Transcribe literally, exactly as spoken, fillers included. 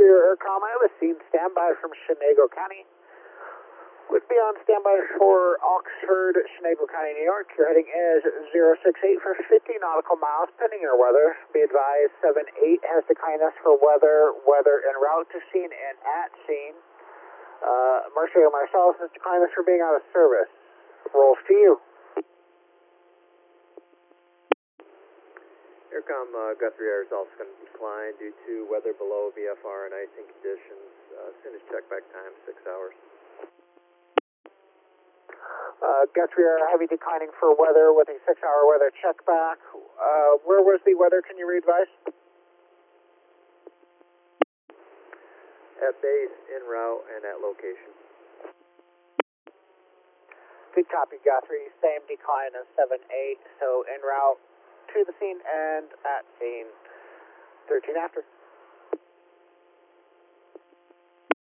Guthrie Aircom, I have a scene standby from Chenango County. Would be on standby for Oxford, Chenango County, New York. Your heading is zero six eight for fifty nautical miles, pending your weather. Be advised, seven eight has declined us for weather, weather en route to scene and at scene. Uh, Marshall Marcellus has declined us for being out of service. Rolls to you. Aircom uh, Guthrie Air is also going to decline due to weather below V F R and icing conditions. Uh, soon as check back time, six hours. Uh, Guthrie Air heavy declining for weather with a six hour weather check back. Uh, where was the weather? Can you re-advise? At base, en route, and at location. Good copy, Guthrie. Same decline as seven eight, so en route to the scene and at scene. thirteen after.